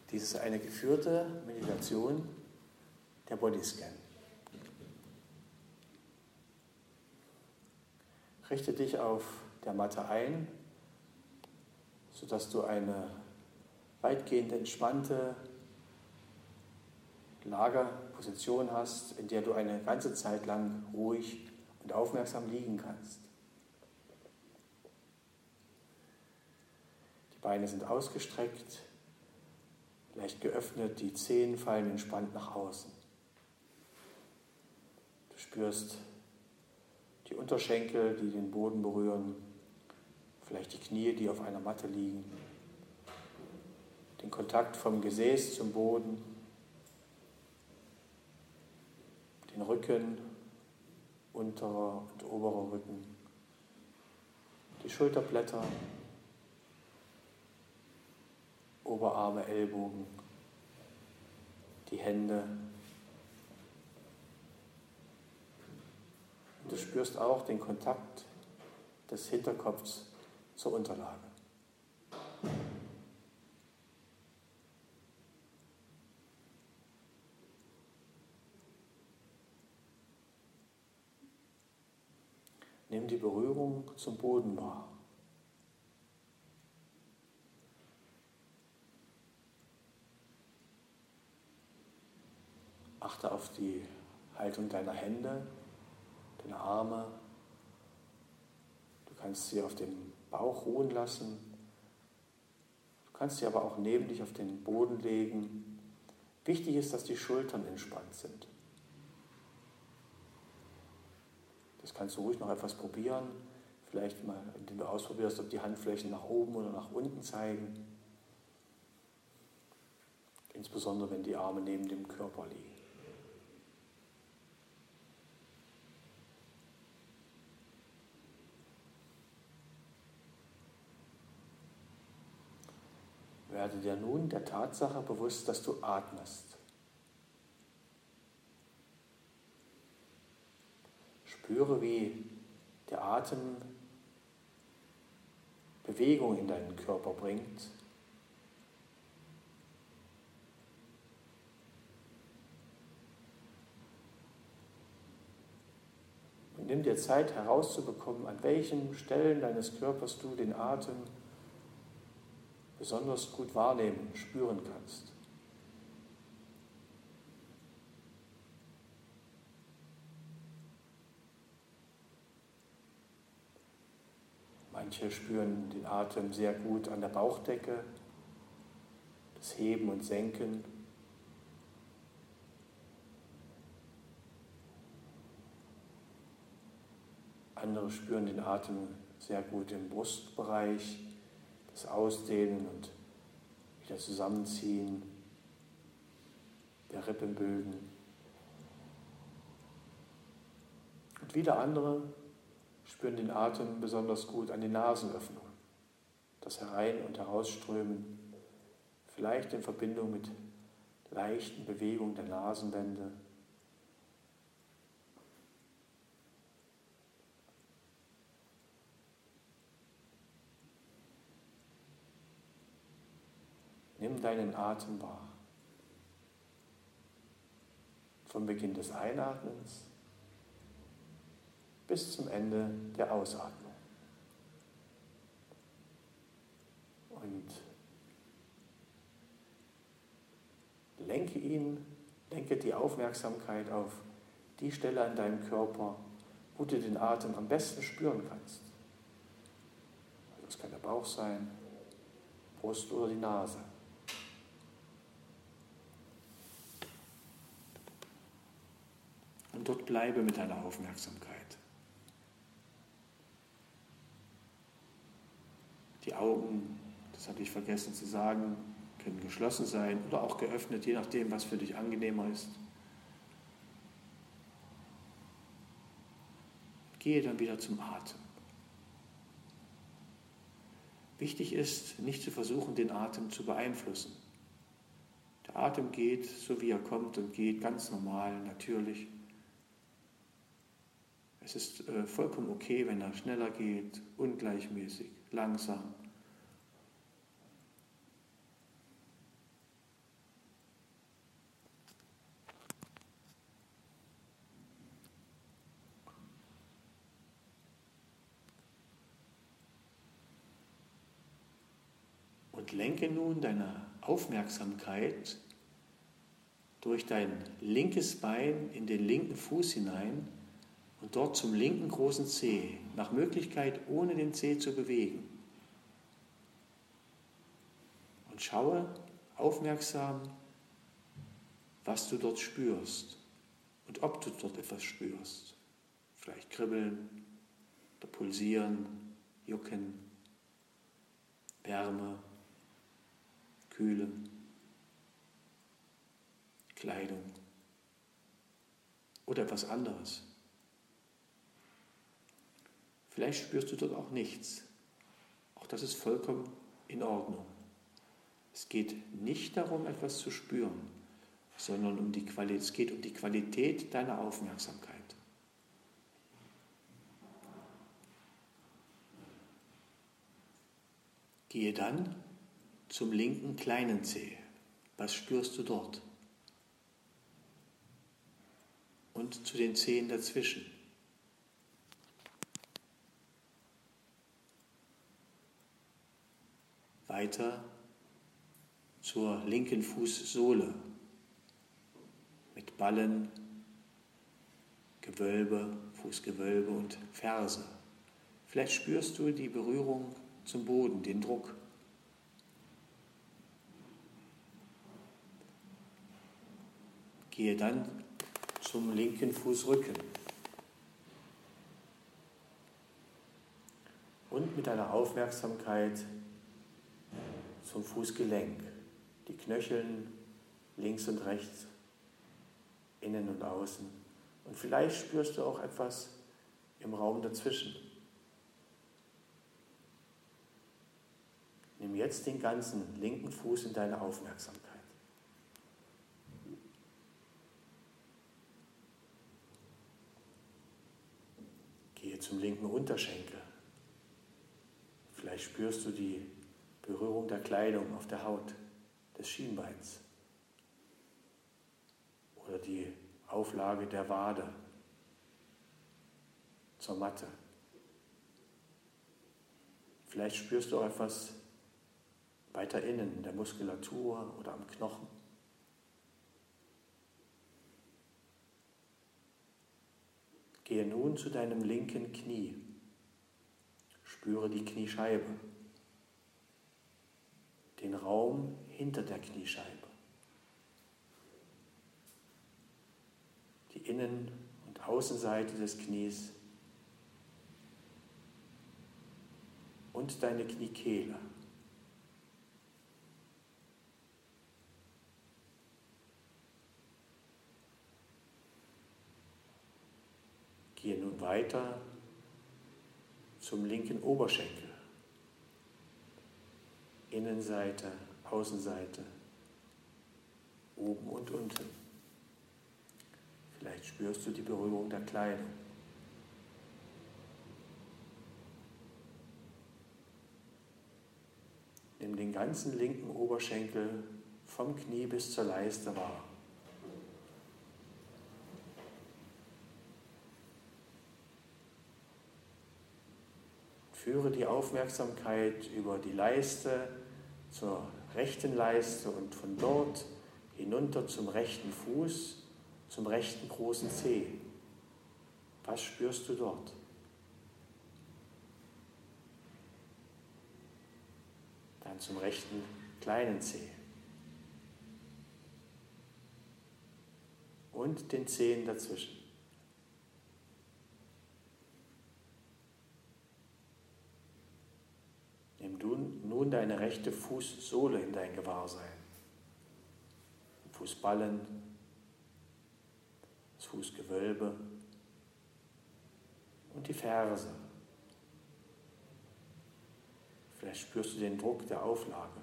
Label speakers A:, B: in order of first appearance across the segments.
A: Dies ist eine geführte Meditation, der Bodyscan. Richte dich auf der Matte ein, sodass du eine weitgehend entspannte Lagerposition hast, in der du eine ganze Zeit lang ruhig und aufmerksam liegen kannst. Die Beine sind ausgestreckt, leicht geöffnet, die Zehen fallen entspannt nach außen. Du spürst die Unterschenkel, die den Boden berühren, vielleicht die Knie, die auf einer Matte liegen, den Kontakt vom Gesäß zum Boden, den Rücken, unterer und oberer Rücken, die Schulterblätter, Oberarme, Ellbogen, die Hände. Und du spürst auch den Kontakt des Hinterkopfs zur Unterlage. Nimm die Berührung zum Boden wahr. Achte auf die Haltung deiner Hände, deiner Arme. Du kannst sie auf dem Bauch ruhen lassen. Du kannst sie aber auch neben dich auf den Boden legen. Wichtig ist, dass die Schultern entspannt sind. Das kannst du ruhig noch etwas probieren. Vielleicht mal, indem du ausprobierst, ob die Handflächen nach oben oder nach unten zeigen. Insbesondere, wenn die Arme neben dem Körper liegen. Werde dir nun der Tatsache bewusst, dass du atmest. Spüre, wie der Atem Bewegung in deinen Körper bringt. Und nimm dir Zeit herauszubekommen, an welchen Stellen deines Körpers du den Atem besonders gut wahrnehmen, spüren kannst. Manche spüren den Atem sehr gut an der Bauchdecke, das Heben und Senken. Andere spüren den Atem sehr gut im Brustbereich, das Ausdehnen und wieder Zusammenziehen der Rippenbögen. Und wieder andere spüren den Atem besonders gut an den Nasenöffnungen, das Herein- und Herausströmen, vielleicht in Verbindung mit leichten Bewegungen der Nasenwände. Nimm deinen Atem wahr. Vom Beginn des Einatmens bis zum Ende der Ausatmung. Und lenke die Aufmerksamkeit auf die Stelle an deinem Körper, wo du den Atem am besten spüren kannst. Das kann der Bauch sein, Brust oder die Nase. Und dort bleibe mit deiner Aufmerksamkeit. Die Augen, das habe ich vergessen zu sagen, können geschlossen sein oder auch geöffnet, je nachdem, was für dich angenehmer ist. Gehe dann wieder zum Atem. Wichtig ist, nicht zu versuchen, den Atem zu beeinflussen. Der Atem geht, so wie er kommt und geht, ganz normal, natürlich. Es ist vollkommen okay, wenn er schneller geht, ungleichmäßig, langsam. Und lenke nun deine Aufmerksamkeit durch dein linkes Bein in den linken Fuß hinein und dort zum linken großen Zeh, nach Möglichkeit ohne den Zeh zu bewegen. Und schaue aufmerksam, was du dort spürst und ob du dort etwas spürst. Vielleicht kribbeln oder pulsieren, jucken, Wärme, Kühle, Kleidung oder etwas anderes. Vielleicht spürst du dort auch nichts. Auch das ist vollkommen in Ordnung. Es geht nicht darum, etwas zu spüren, sondern es geht um die Qualität deiner Aufmerksamkeit. Gehe dann zum linken kleinen Zeh. Was spürst du dort? Und zu den Zehen dazwischen. Weiter zur linken Fußsohle mit Ballen, Gewölbe, Fußgewölbe und Ferse. Vielleicht spürst du die Berührung zum Boden, den Druck. Gehe dann zum linken Fußrücken und mit deiner Aufmerksamkeit zum Fußgelenk, die Knöcheln links und rechts, innen und außen. Und vielleicht spürst du auch etwas im Raum dazwischen. Nimm jetzt den ganzen linken Fuß in deine Aufmerksamkeit. Gehe zum linken Unterschenkel. Vielleicht spürst du die Berührung der Kleidung auf der Haut des Schienbeins oder die Auflage der Wade zur Matte. Vielleicht spürst du auch etwas weiter innen in der Muskulatur oder am Knochen. Gehe nun zu deinem linken Knie. Spüre die Kniescheibe, den Raum hinter der Kniescheibe, die Innen- und Außenseite des Knies und deine Kniekehle. Gehe nun weiter zum linken Oberschenkel. Innenseite, Außenseite, oben und unten. Vielleicht spürst du die Berührung der Kleidung. Nimm den ganzen linken Oberschenkel vom Knie bis zur Leiste wahr. Führe die Aufmerksamkeit über die Leiste zur rechten Leiste und von dort hinunter zum rechten Fuß, zum rechten großen Zeh. Was spürst du dort? Dann zum rechten kleinen Zeh. Und den Zehen dazwischen. Nimm du nun deine rechte Fußsohle in dein Gewahrsein. Fußballen, das Fußgewölbe und die Ferse. Vielleicht spürst du den Druck der Auflage.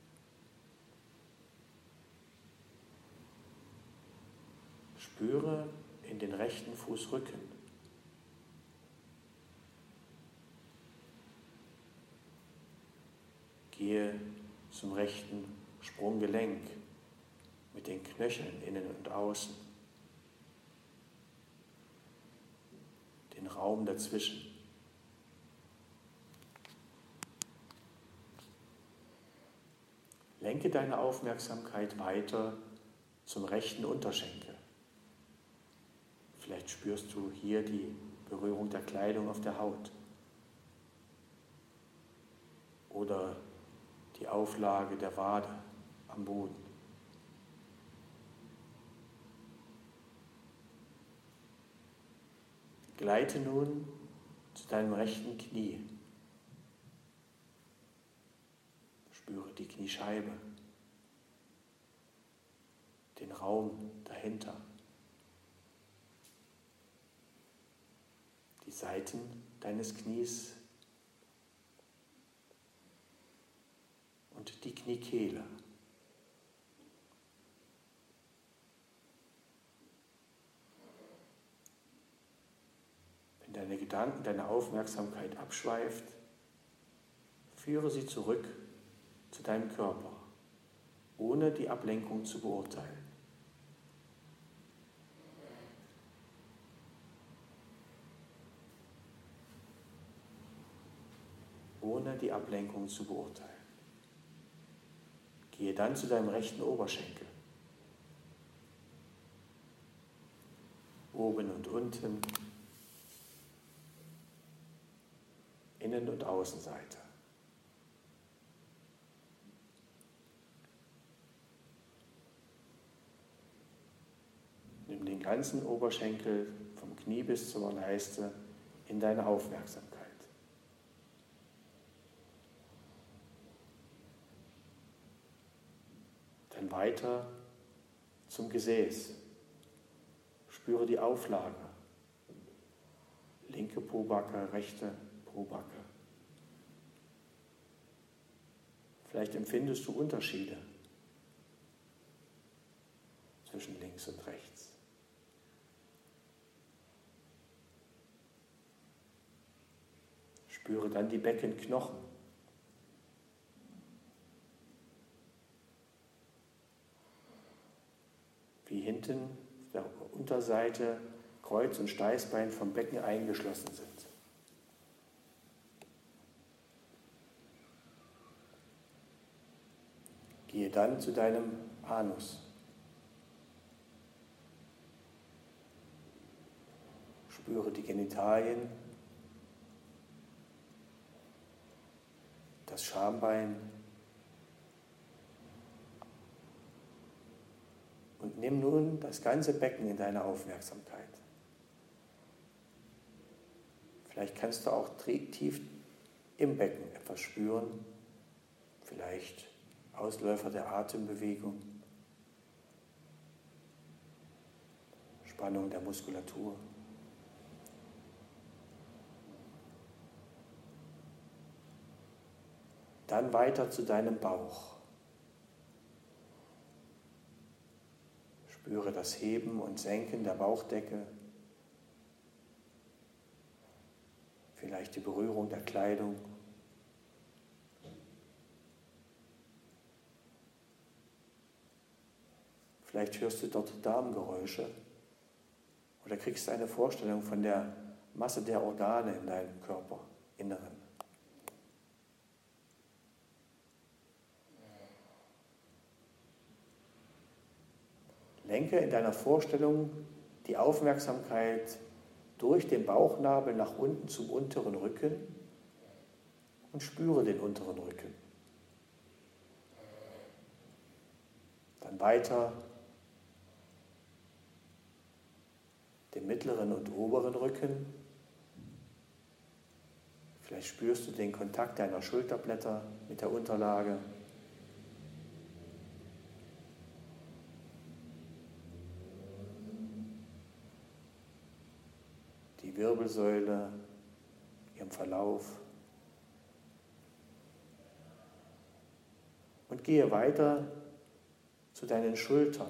A: Spüre in den rechten Fußrücken. Gehe zum rechten Sprunggelenk mit den Knöcheln innen und außen, den Raum dazwischen. Lenke deine Aufmerksamkeit weiter zum rechten Unterschenkel. Vielleicht spürst du hier die Berührung der Kleidung auf der Haut oder die Auflage der Wade am Boden. Gleite nun zu deinem rechten Knie. Spüre die Kniescheibe, den Raum dahinter, die Seiten deines Knies und die Kniekehle. Wenn deine Gedanken, deine Aufmerksamkeit abschweift, führe sie zurück zu deinem Körper, ohne die Ablenkung zu beurteilen. Ohne die Ablenkung zu beurteilen. Gehe dann zu deinem rechten Oberschenkel. Oben und unten, Innen- und Außenseite. Nimm den ganzen Oberschenkel vom Knie bis zur Leiste in deine Aufmerksamkeit. Dann weiter zum Gesäß. Spüre die Auflage. Linke Pobacke, rechte Pobacke. Vielleicht empfindest du Unterschiede zwischen links und rechts. Spüre dann die Beckenknochen. Wie hinten auf der Unterseite Kreuz und Steißbein vom Becken eingeschlossen sind. Gehe dann zu deinem Anus. Spüre die Genitalien, das Schambein und nimm nun das ganze Becken in deine Aufmerksamkeit. Vielleicht kannst du auch tief im Becken etwas spüren, vielleicht Ausläufer der Atembewegung, Spannung der Muskulatur. Dann weiter zu deinem Bauch. Spüre das Heben und Senken der Bauchdecke, vielleicht die Berührung der Kleidung. Vielleicht hörst du dort Darmgeräusche oder kriegst eine Vorstellung von der Masse der Organe in deinem Körperinneren. Lenke in deiner Vorstellung die Aufmerksamkeit durch den Bauchnabel nach unten zum unteren Rücken und spüre den unteren Rücken. Dann weiter den mittleren und oberen Rücken. Vielleicht spürst du den Kontakt deiner Schulterblätter mit der Unterlage. Die Wirbelsäule, ihrem Verlauf. Und gehe weiter zu deinen Schultern.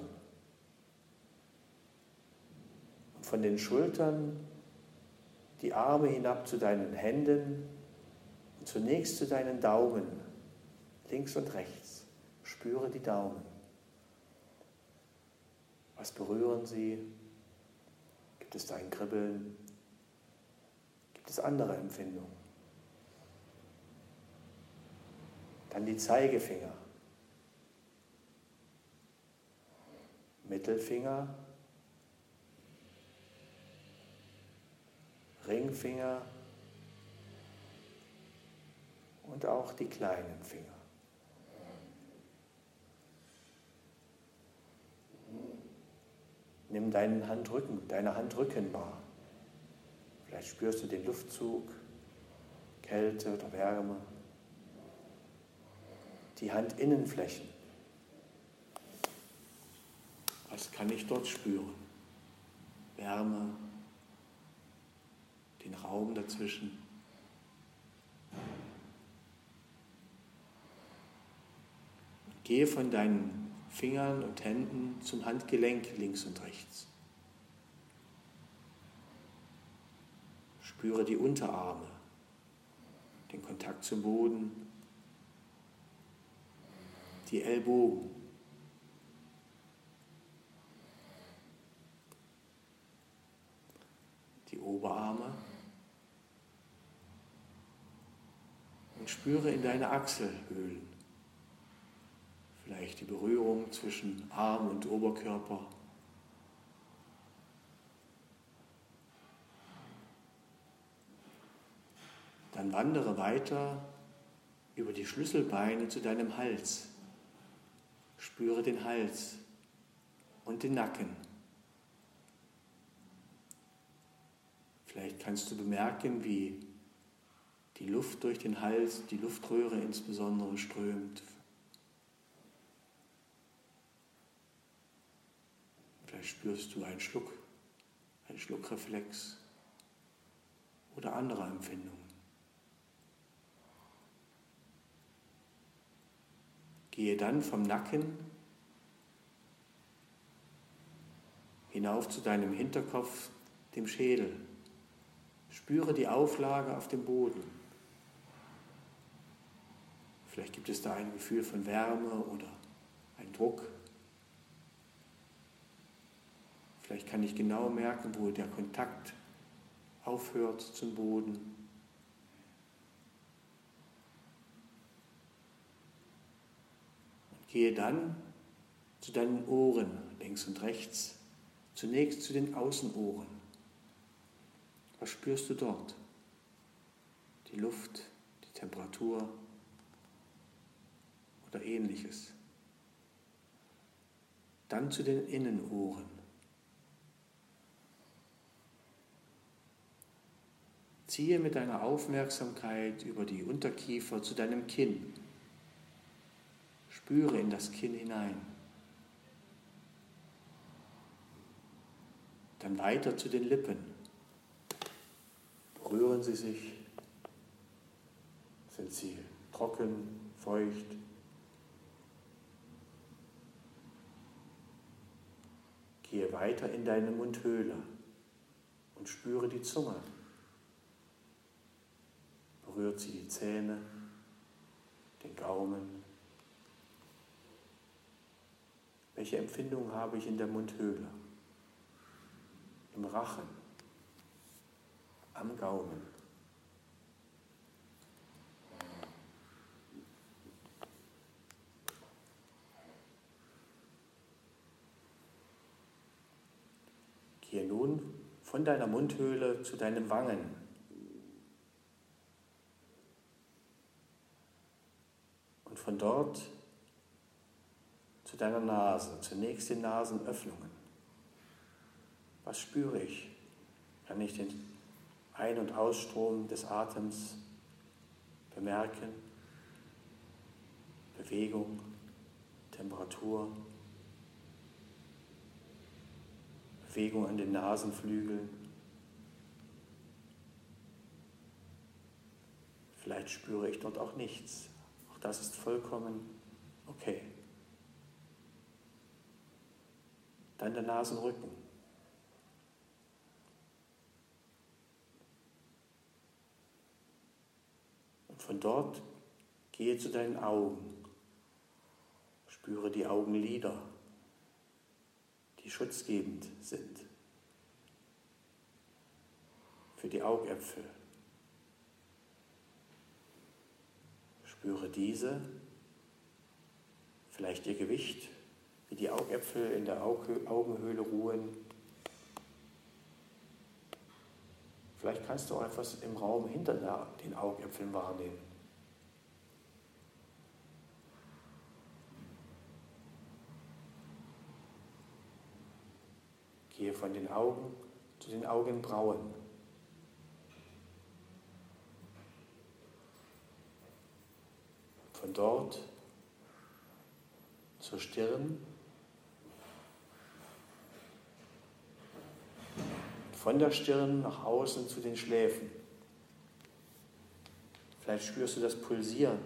A: Und von den Schultern die Arme hinab zu deinen Händen und zunächst zu deinen Daumen, links und rechts. Spüre die Daumen. Was berühren sie? Gibt es da ein Kribbeln? Gibt es andere Empfindungen? Dann die Zeigefinger. Mittelfinger, Ringfinger und auch die kleinen Finger. Nimm deine Handrücken wahr. Vielleicht spürst du den Luftzug, Kälte oder Wärme. Die Handinnenflächen. Was kann ich dort spüren? Wärme, den Raum dazwischen. Gehe von deinen Fingern und Händen zum Handgelenk links und rechts. Spüre die Unterarme, den Kontakt zum Boden, die Ellbogen. Die Oberarme und spüre in deine Achselhöhlen. Vielleicht die Berührung zwischen Arm und Oberkörper. Dann wandere weiter über die Schlüsselbeine zu deinem Hals. Spüre den Hals und den Nacken. Vielleicht kannst du bemerken, wie die Luft durch den Hals, die Luftröhre insbesondere, strömt. Vielleicht spürst du einen Schluckreflex oder andere Empfindungen. Gehe dann vom Nacken hinauf zu deinem Hinterkopf, dem Schädel. Spüre die Auflage auf dem Boden. Vielleicht gibt es da ein Gefühl von Wärme oder einen Druck. Vielleicht kann ich genau merken, wo der Kontakt aufhört zum Boden. Und gehe dann zu deinen Ohren, links und rechts, zunächst zu den Außenohren. Was spürst du dort? Die Luft, die Temperatur oder Ähnliches. Dann zu den Innenohren. Ziehe mit deiner Aufmerksamkeit über die Unterkiefer zu deinem Kinn. Spüre in das Kinn hinein. Dann weiter zu den Lippen. Berühren sie sich? Sind sie trocken, feucht? Gehe weiter in deine Mundhöhle und spüre die Zunge. Berührt sie die Zähne, den Gaumen? Welche Empfindung habe ich in der Mundhöhle? Im Rachen, am Gaumen? Gehe nun von deiner Mundhöhle zu deinen Wangen. Und von dort zu deiner Nase, zunächst die Nasenöffnungen. Was spüre ich? Kann ich den Ein- und Ausstrom des Atems bemerken? Bewegung, Temperatur, Bewegung an den Nasenflügeln. Vielleicht spüre ich dort auch nichts. Auch das ist vollkommen okay. Dann der Nasenrücken. Und von dort gehe zu deinen Augen. Spüre die Augenlider, die schutzgebend sind für die Augäpfel. Spüre diese, vielleicht ihr Gewicht, wie die Augäpfel in der Augenhöhle ruhen. Vielleicht kannst du auch etwas im Raum hinter den Augäpfeln wahrnehmen. Gehe von den Augen zu den Augenbrauen. Von dort zur Stirn. Von der Stirn nach außen zu den Schläfen. Vielleicht spürst du das Pulsieren.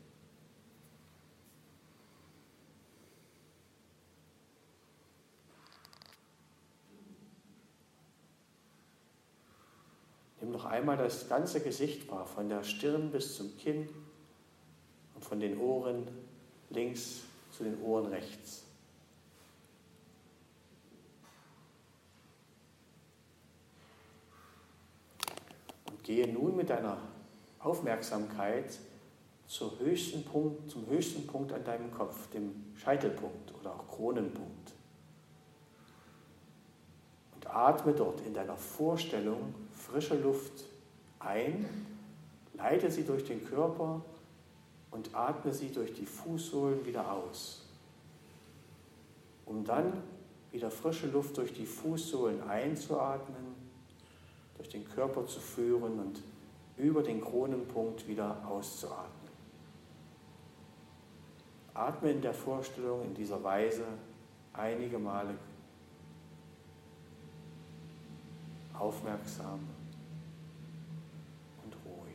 A: Nimm noch einmal das ganze Gesicht wahr, von der Stirn bis zum Kinn und von den Ohren links zu den Ohren rechts. Und gehe nun mit deiner Aufmerksamkeit zum höchsten Punkt an deinem Kopf, dem Scheitelpunkt oder auch Kronenpunkt. Und atme dort in deiner Vorstellung frische Luft ein, leite sie durch den Körper und atme sie durch die Fußsohlen wieder aus, um dann wieder frische Luft durch die Fußsohlen einzuatmen, durch den Körper zu führen und über den Kronenpunkt wieder auszuatmen. Atme in der Vorstellung in dieser Weise einige Male aufmerksam und ruhig.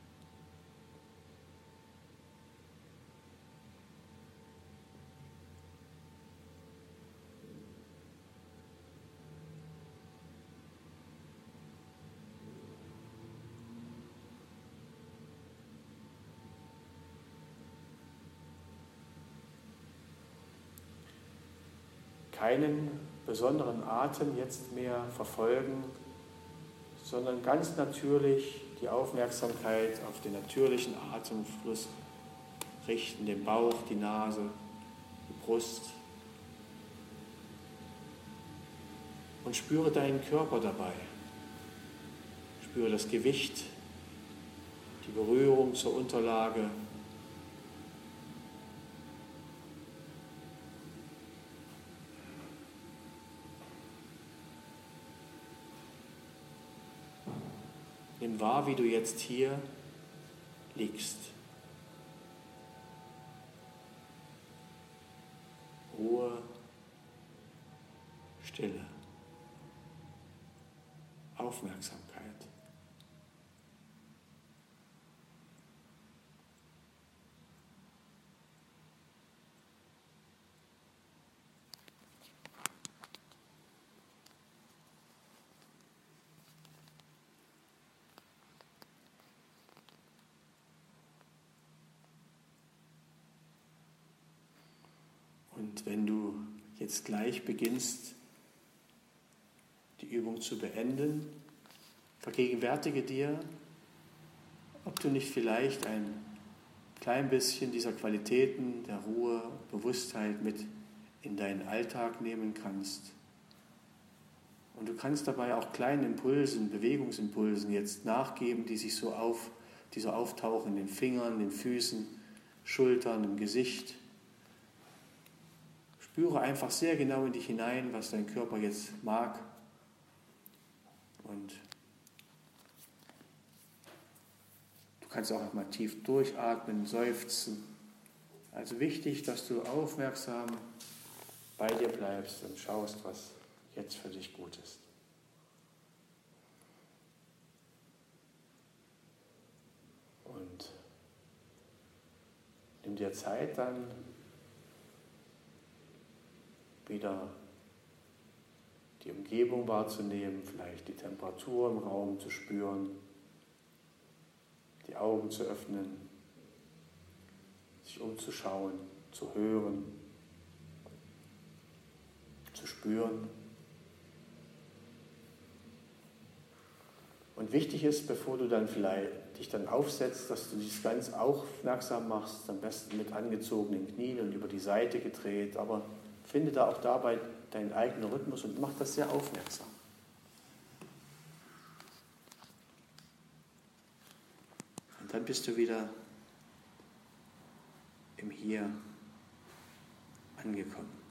A: Keinen besonderen Atem jetzt mehr verfolgen, sondern ganz natürlich die Aufmerksamkeit auf den natürlichen Atemfluss richten, den Bauch, die Nase, die Brust. Und spüre deinen Körper dabei. Spüre das Gewicht, die Berührung zur Unterlage. Nimm wahr, wie du jetzt hier liegst. Ruhe, Stille, Aufmerksamkeit. Und wenn du jetzt gleich beginnst, die Übung zu beenden, vergegenwärtige dir, ob du nicht vielleicht ein klein bisschen dieser Qualitäten der Ruhe, Bewusstheit mit in deinen Alltag nehmen kannst. Und du kannst dabei auch kleinen Impulsen, Bewegungsimpulsen jetzt nachgeben, die so auftauchen in den Fingern, den Füßen, Schultern, im Gesicht. Spüre einfach sehr genau in dich hinein, was dein Körper jetzt mag. Und du kannst auch mal tief durchatmen, seufzen. Also wichtig, dass du aufmerksam bei dir bleibst und schaust, was jetzt für dich gut ist. Und nimm dir Zeit dann, wieder die Umgebung wahrzunehmen, vielleicht die Temperatur im Raum zu spüren, die Augen zu öffnen, sich umzuschauen, zu hören, zu spüren. Und wichtig ist, bevor du dann vielleicht dich dann aufsetzt, dass du dich ganz aufmerksam machst, am besten mit angezogenen Knien und über die Seite gedreht, aber Finde da auch dabei deinen eigenen Rhythmus und mach das sehr aufmerksam. Und dann bist du wieder im Hier angekommen.